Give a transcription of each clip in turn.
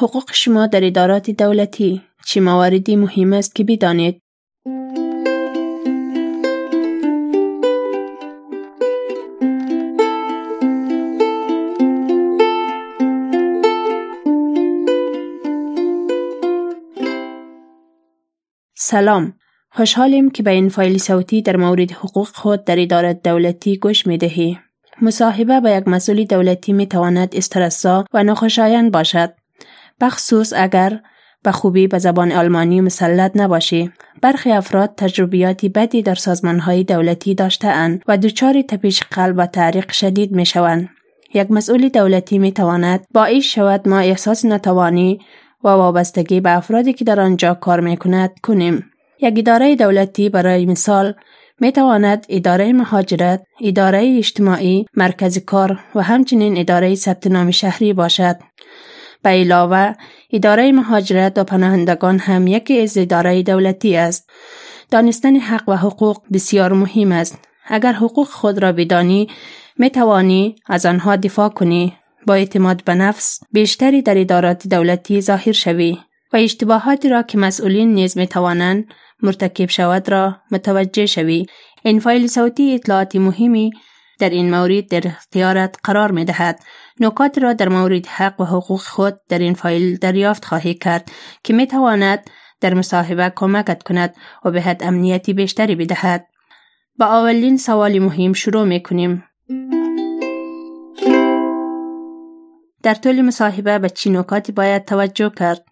حقوق شما در ادارات دولتی چه مواردی مهم است که بدانید؟ سلام، خوشحالیم که به این فایل صوتی در مورد حقوق خود در ادارات دولتی گوش می دهی. مصاحبه با یک مسئول دولتی می تواند استرس‌زا و ناخوشایند باشد، بخصوص اگر به خوبی به زبان آلمانی مسلط نباشی. برخی افراد تجربیاتی بدی در سازمان‌های دولتی داشته‌اند و دچار تپش قلب و تعریق شدید می شوند. یک مسئول دولتی می تواند باعث شود ما احساس ناتوانی و وابستگی به افرادی که در آنجا کار می کند کنیم. یک اداره دولتی برای مثال می تواند اداره مهاجرت، اداره اجتماعی، مرکز کار و همچنین اداره ثبت نام شهری باشد. به علاوه اداره مهاجرت و پناهندگان هم یکی از اداره دولتی است. دانستن حق و حقوق بسیار مهم است. اگر حقوق خود را بدانی می توانی از آنها دفاع کنی. با اعتماد به نفس بیشتری در ادارات دولتی ظاهر شوی و اشتباهاتی را که مسئولین نیز می توانند مرتکب شود را متوجه شوی. این فایل صوتی اطلاعات مهمی در این مورد در اختیارت قرار می دهد. نکات را در مورد حق و حقوق خود در این فایل دریافت خواهی کرد که می تواند در مصاحبه کمکت کند و بهت امنیتی بیشتری بدهد. با اولین سوال مهم شروع می کنیم. در طول مصاحبه به چه نکاتی باید توجه کرد؟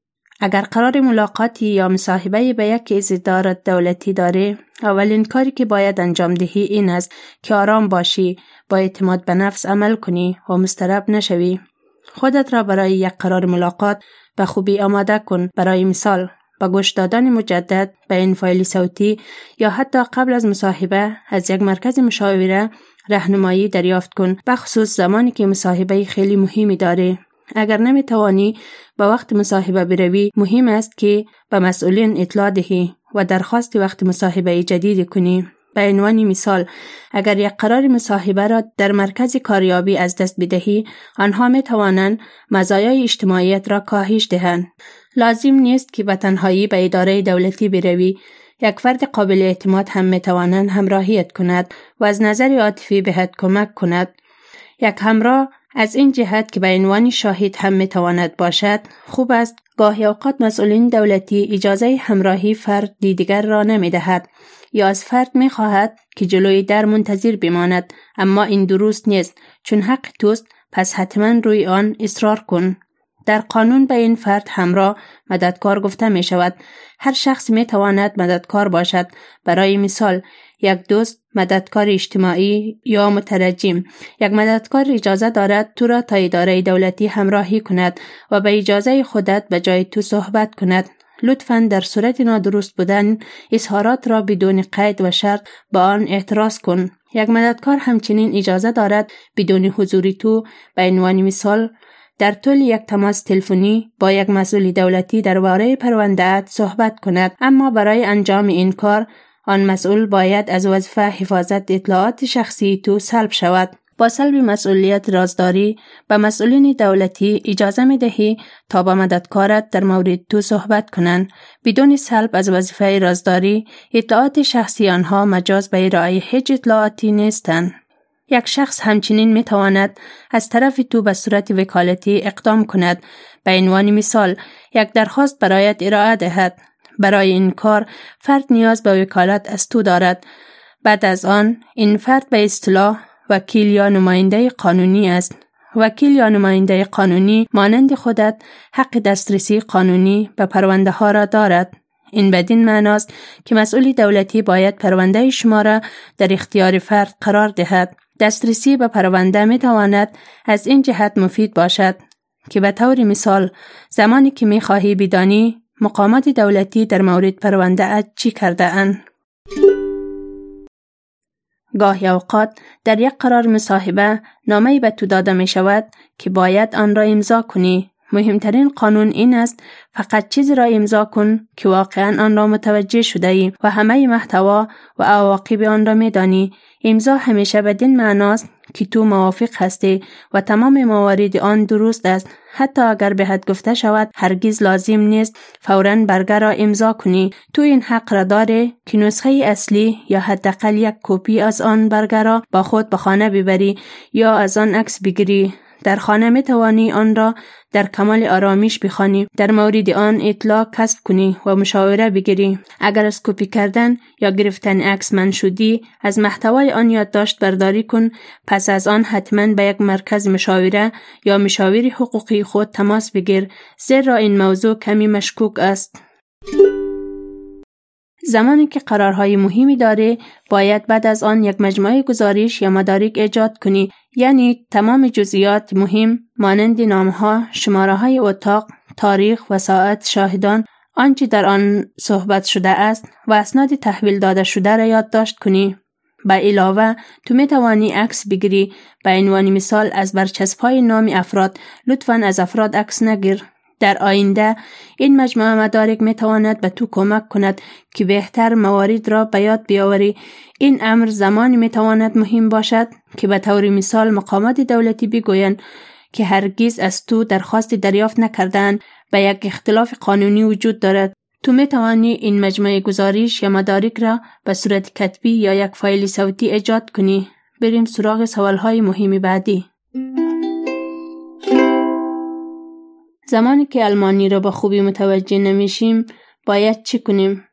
اگر قرار ملاقاتی یا مصاحبه به یک از ادارات دولتی داری، اولین کاری که باید انجام دهی این است که آرام باشی، با اعتماد به نفس عمل کنی و مضطرب نشوی. خودت را برای یک قرار ملاقات به خوبی آماده کن. برای مثال، با گوش دادن مجدد به این فایل صوتی یا حتی قبل از مصاحبه از یک مرکز مشاوره راهنمایی دریافت کن، بخصوص زمانی که مصاحبه خیلی مهمی داری. اگر نمی توانی به وقت مصاحبه بروی، مهم است که به مسئولین اطلاع دهی و درخواست وقت مصاحبه جدید کنی. به عنوان مثال، اگر یک قرار مصاحبه را در مرکز کاریابی از دست بدهی، آنها می توانند مزایای اجتماعیت را کاهش دهند. لازم نیست که به تنهایی به اداره دولتی بروی. یک فرد قابل اعتماد هم می تواند همراهیت کند و از نظر عاطفی بهت کمک کند. یک همراه از این جهت که به عنوان شاهد هم می تواند باشد خوب است. گاهی اوقات مسئولین دولتی اجازه همراهی فرد دیگر را نمی دهد یا از فرد می خواهد که جلوی در منتظر بماند، اما این درست نیست. چون حق توست پس حتما روی آن اصرار کن. در قانون به این فرد همراه مددکار گفته می شود. هر شخص می تواند مددکار باشد. برای مثال، یک دوست مددکار اجتماعی یا مترجم. یک مددکار اجازه دارد تو را تا اداره دولتی همراهی کند و به اجازه خودت به جای تو صحبت کند. لطفاً در صورت نادرست بودن اظهارات را بدون قید و شرط با آن اعتراض کن. یک مددکار همچنین اجازه دارد بدون حضور تو، به عنوان مثال، در طول یک تماس تلفنی با یک مسئول دولتی درباره پرونده‌ات صحبت کند، اما برای انجام این کار آن مسئول باید از وظیفه حفاظت اطلاعات شخصی تو سلب شود. با سلب مسئولیت رازداری به مسئولین دولتی اجازه می دهی تا با مددکارت در مورد تو صحبت کنند. بدون سلب از وظیفه رازداری، اطلاعات شخصی آنها مجاز به ارائه هیچ اطلاعاتی نیستند. یک شخص همچنین می تواند از طرف تو به صورت وکالتی اقدام کند. به عنوان مثال، یک درخواست برایت ارائه دهد. برای این کار فرد نیاز به وکالت از تو دارد. بعد از آن این فرد به اصطلاح وکیل یا نماینده قانونی است. وکیل یا نماینده قانونی مانند خودت حق دسترسی قانونی به پرونده ها را دارد. این بدین معناست که مسئول دولتی باید پرونده شما را در اختیار فرد قرار دهد. دسترسی به پرونده می تواند از این جهت مفید باشد که به طور مثال زمانی که می خواهی بدانی مقامات دولتی در مورد پرونده ات چی کرده اند. گاهی اوقات در یک قرار مصاحبه نامه‌ای به تو داده می شود که باید آن را امضا کنی. مهمترین قانون این است فقط چیزی را امضا کن که واقعا آن را متوجه شده ای و همه محتوا و عواقب آن را می دانی. امضا همیشه بدین معناست که تو موافق هستی و تمام موارد آن درست است. حتی اگر به حد گفته شود هرگز لازم نیست فوراً برگه را امضا کنی. تو این حق را داری که نسخه اصلی یا حداقل یک کپی از آن برگه را با خود به خانه ببری یا از آن عکس بگیری. در خانه می توانی آن را در کمال آرامش بخوانی، در مورد آن اطلاع کسب کنی و مشاوره بگیری. اگر از کپی کردن یا گرفتن عکس منع شدی، از محتوای آن یادداشت برداری کن. پس از آن حتما به یک مرکز مشاوره یا مشاور حقوقی خود تماس بگیر، زیرا این موضوع کمی مشکوک است. زمانی که قرارهای مهمی داری، باید بعد از آن یک مجموعه گزارش یا مدارک ایجاد کنی، یعنی تمام جزئیات مهم مانند نامها، شماره‌های اتاق، تاریخ و ساعت شاهدان، آنچه در آن صحبت شده است و اسناد تحویل داده شده را یادداشت کنی. به علاوه تو می توانی عکس بگیری. به عنوان مثال از برچسب‌های نام افراد، لطفاً از افراد عکس نگیر. در آینده این مجموعه مدارک می تواند به تو کمک کند که بهتر موارد را به یاد بیاوری. این امر زمانی می تواند مهم باشد که به طور مثال مقامات دولتی بگویند که هرگز از تو درخواست دریافت نکردند و یک اختلاف قانونی وجود دارد. تو می توانی این مجموعه گزارش یا مدارک را به صورت کتبی یا یک فایل صوتی ایجاد کنی. بریم سراغ سوالهای مهم بعدی. زمانی که آلمانی را به خوبی متوجه نمیشیم، باید چی کنیم؟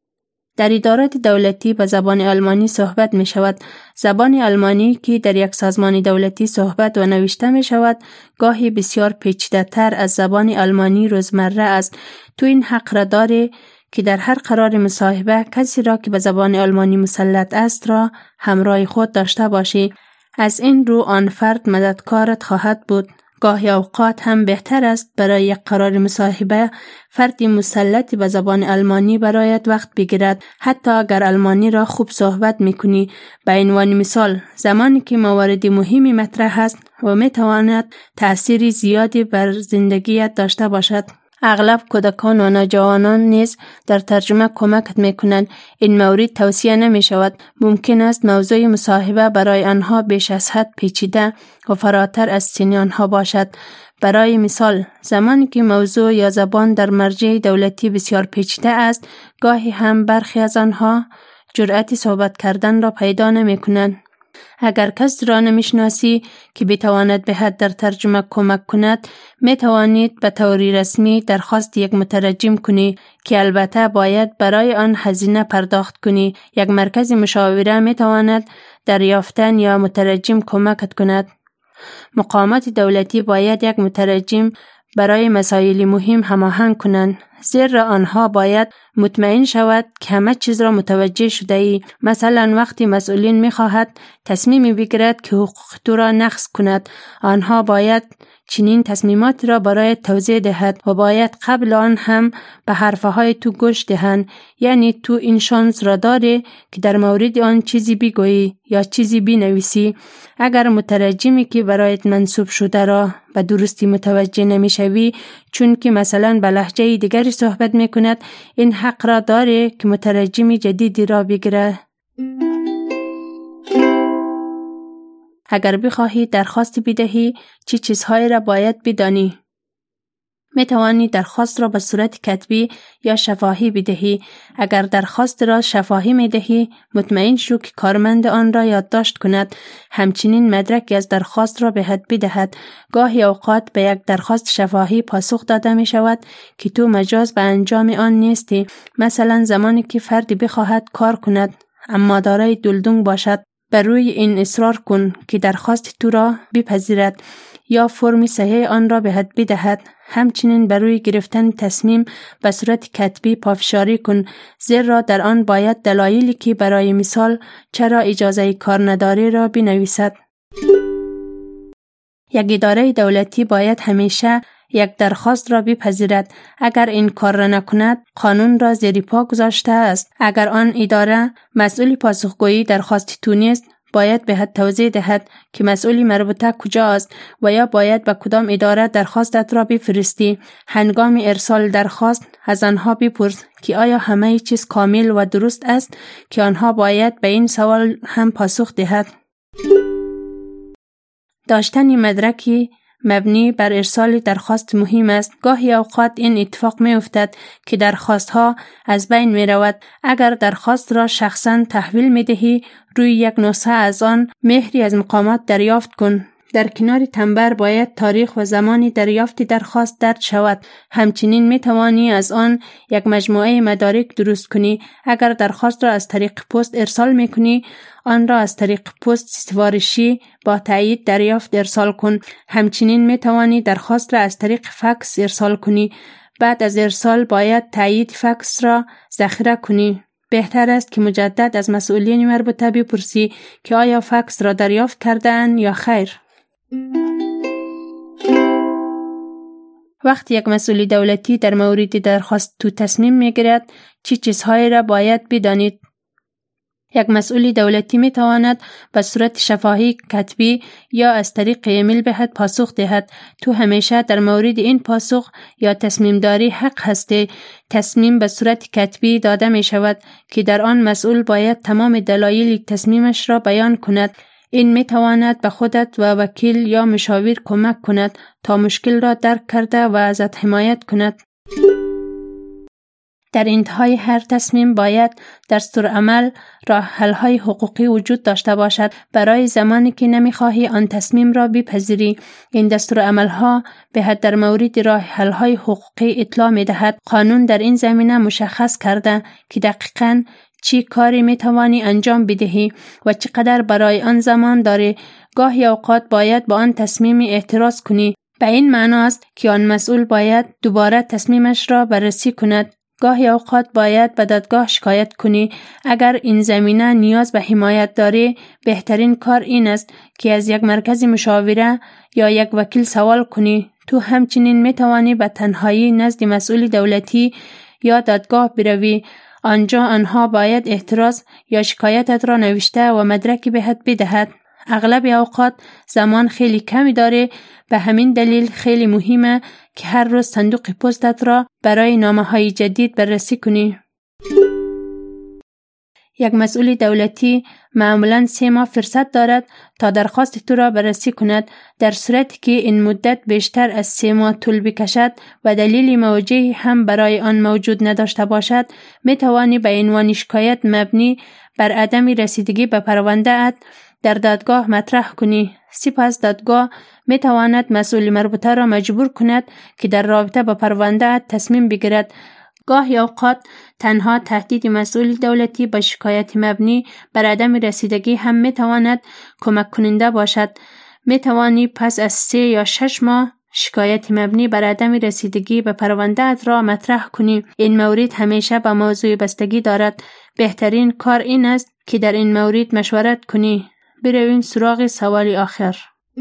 در ادارات دولتی به زبان آلمانی صحبت می شود. زبان آلمانی که در یک سازمان دولتی صحبت و نوشته می شود، گاهی بسیار پیچیده تر از زبان آلمانی روزمره است. تو این حق را داری که در هر قرار مصاحبه کسی را که به زبان آلمانی مسلط است را همراه خود داشته باشی. از این رو آن فرد مددکارت خواهد بود. گاهی اوقات هم بهتر است برای یک قرار مصاحبه فردی مسلط به زبان آلمانی برایت وقت بگیرد، حتی اگر آلمانی را خوب صحبت میکنی. به عنوان مثال، زمانی که موارد مهمی مطرح است و میتواند تأثیر زیادی بر زندگیت داشته باشد. اغلب کودکان و نوجوانان نیز در ترجمه کمکت میکنند. این مورد توصیه نمی شود. ممکن است موضوع مصاحبه برای آنها بیش از حد پیچیده و فراتر از سن آنها باشد. برای مثال، زمانی که موضوع یا زبان در مرجع دولتی بسیار پیچیده است، گاهی هم برخی از آنها جرأت صحبت کردن را پیدا نمی کنند. اگر کس را نمیشناسی که بتواند به حد در ترجمه کمک کند، می توانید به طور رسمی درخواست یک مترجم کنی که البته باید برای آن هزینه پرداخت کنی. یک مرکز مشاوره می تواند در یافتن یا مترجم کمکت کند. مقامات دولتی باید یک مترجم برای مسائل مهم هماهنگ کنند، زیرا آنها باید مطمئن شود که همه چیز را متوجه شده ای. مثلا وقتی مسئولین می خواهد تصمیم بگیرد که حقوق تو را نقض کند، آنها باید چنین تصمیمات را برای توضیح دهد و باید قبل آن هم به حرفهای تو گوش دهند. یعنی تو این شانس را داری که در مورد آن چیزی بگویی یا چیزی بنویسی. اگر مترجمی که برایت منصوب شده را به درستی متوجه نمیشوی، چون که مثلا به لهجه دیگری صحبت میکند، این حق را داری که مترجم جدیدی را بگیره. اگر بخواهی درخواست بدهی، چه چیزهایی را باید بدانی؟ می توانی درخواست را به صورت کتبی یا شفاهی بدهی. اگر درخواست را شفاهی می دهی، مطمئن شو که کارمند آن را یادداشت کند. همچنین مدرکی از درخواست را به حد بدهد. گاهی اوقات به یک درخواست شفاهی پاسخ داده می شود که تو مجاز به انجام آن نیستی. مثلا زمانی که فردی بخواهد کار کند اما دارای دلدنگ باشد، بر روی این اصرار کن که درخواست تو را بپذیرد یا فرم صحیح آن را به حد بدهد. همچنین بر روی گرفتن تصمیم به صورت کتبی پافشاری کن، زیرا در آن باید دلایلی که برای مثال چرا اجازه کار نداری را بنویسد. یک اداره دولتی باید همیشه یک درخواست را بپذیرد. اگر این کار را نکند، قانون را زیر پا گذاشته است. اگر آن اداره مسئول پاسخگویی درخواست تو نیست، باید به حد توضیح دهد که مسئول مربوطه کجا است و یا باید به کدام اداره درخواستت را بفرستی. هنگام ارسال درخواست از آنها بپرس که آیا همه چیز کامل و درست است، که آنها باید به این سوال هم پاسخ دهد. داشتن مدرکی مبنی بر ارسال درخواست مهم است. گاهی اوقات این اتفاق می افتد که درخواست ها از بین می رود. اگر درخواست را شخصاً تحویل می دهی، روی یک نسخه از آن مهری از مقامات دریافت کن. در کنار تنبر باید تاریخ و زمان دریافت درخواست درج شود. همچنین می توانی از آن یک مجموعه مدارک درست کنی. اگر درخواست را از طریق پست ارسال می کنی، آن را از طریق پست سفارشی با تایید دریافت ارسال کن. همچنین می توانی درخواست را از طریق فکس ارسال کنی. بعد از ارسال باید تایید فکس را ذخیره کنی. بهتر است که مجدد از مسئولین مربوطه بپرسی که آیا فکس را دریافت کرده‌اند یا خیر. وقتی یک مسئول دولتی در مورد درخواست تصمیم می‌گیرد، چه چیزهایی را باید بدانید؟ یک مسئول دولتی می تواند به صورت شفاهی کتبی یا از طریق ایمیل بهت پاسخ دهد. تو همیشه در مورد این پاسخ یا تصمیم داری حق هستی. تصمیم به صورت کتبی داده می شود که در آن مسئول باید تمام دلایل تصمیمش را بیان کند. این می تواند به خودت و وکیل یا مشاور کمک کند تا مشکل را درک کرده و ازت حمایت کند. در انتهای هر تصمیم باید دستورالعمل راه حل‌های حقوقی وجود داشته باشد برای زمانی که نمی‌خواهی آن تصمیم را بپذیری. این دستورالعمل‌ها بهت در مورد راه حل‌های حقوقی اطلاع می‌دهد. قانون در این زمینه مشخص کرده که دقیقاً چی کاری می‌توانی انجام بدهی و چقدر برای آن زمان داری. گاهی اوقات باید با آن تصمیم اعتراض کنی. به این معنی است که آن مسئول باید دوباره تصمیمش را بررسی کند. گاهی اوقات باید به دادگاه شکایت کنی. اگر این زمینه نیاز به حمایت داری، بهترین کار این است که از یک مرکز مشاوره یا یک وکیل سوال کنی. تو همچنین می توانی به تنهایی نزد مسئول دولتی یا دادگاه بروی. آنجا آنها باید اعتراض یا شکایتت را نوشته و مدرکی بهت بدهد. اغلب اوقات زمان خیلی کمی داره، به همین دلیل خیلی مهمه که هر روز صندوق پستت را برای نامه‌های جدید بررسی کنی. یک مسئول دولتی معمولاً 3 ماه فرصت دارد تا درخواست تو را بررسی کند. در صورتی که این مدت بیشتر از 3 ماه طول بکشد و دلیل موجه هم برای آن موجود نداشته باشد، می توانی به عنوان شکایت مبنی بر عدم رسیدگی به پرونده ات در دادگاه مطرح کنی. سپس دادگاه می تواند مسئول مربوطه را مجبور کند که در رابطه با پرونده ات تصمیم بگیرد. گاهی اوقات تنها تهدید مسئول دولتی با شکایت مبنی بر عدم رسیدگی هم می تواند کمک کننده باشد. می توانی پس از 3 یا 6 ماه شکایت مبنی بر عدم رسیدگی به پرونده ات را مطرح کنی. این مورد همیشه به موضوع بستگی دارد. بهترین کار این است که در این مورد مشورت کنی. برویم سراغ سوال آخر.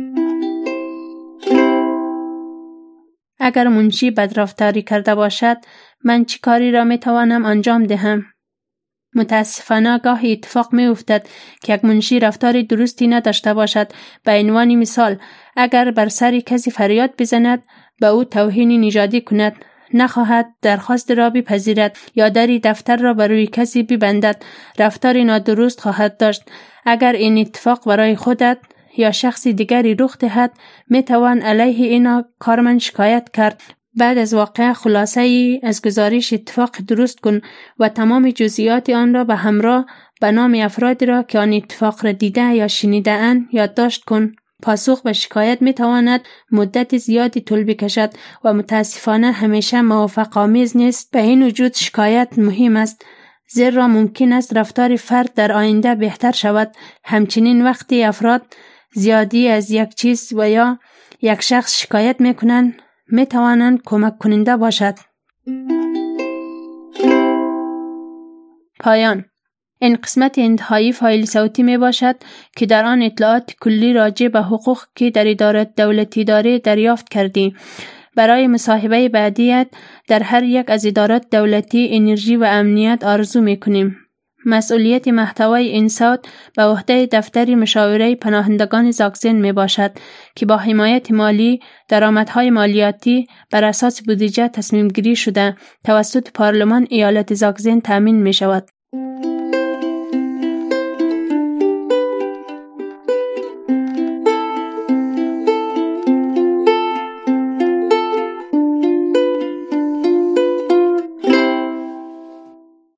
اگر منشی بدرفتاری کرده باشد، من چه کاری را می توانم انجام دهم؟ متاسفانه گاهی اتفاق می افتد که یک منشی رفتار درستی نداشته باشد. به عنوان مثال، اگر بر سر کسی فریاد بزند، به او توهین نژادی کند، نخواهد درخواست را بپذیرد یا دری دفتر را بر روی کسی ببندد، رفتار نادرست خواهد داشت. اگر این اتفاق برای خودت یا شخص دیگری رخ دهد، می توان علیه اینا کارمند شکایت کرد. بعد از واقعه خلاصه ای از گزارش اتفاق درست کن و تمام جزئیات آن را به همراه به نام افرادی را که آن اتفاق را دیده یا شنیده اند یادداشت کن. پاسخ به شکایت می تواند مدت زیادی طول بکشد و متاسفانه همیشه موافق آمیز نیست. به این وجود شکایت مهم است، زیرا ممکن است رفتار فرد در آینده بهتر شود. همچنین وقتی افراد زیادی از یک چیز و یا یک شخص شکایت می کنند، می توانند کمک کننده باشد. پایان. این قسمت انتهایی فایل صوتی می باشد که در آن اطلاعات کلی راجع به حقوق که در ادارات دولتی داری دریافت کردی. برای مصاحبه بعدیت در هر یک از ادارات دولتی انرژی و امنیت آرزو می کنیم. مسئولیت محتوای این صوت به عهده دفتر مشاوره پناهندگان زاگزن می باشد که با حمایت مالی درآمدهای مالیاتی بر اساس بودجه تصمیم گیری شده توسط پارلمان ایالت زاگزن تامین می شود.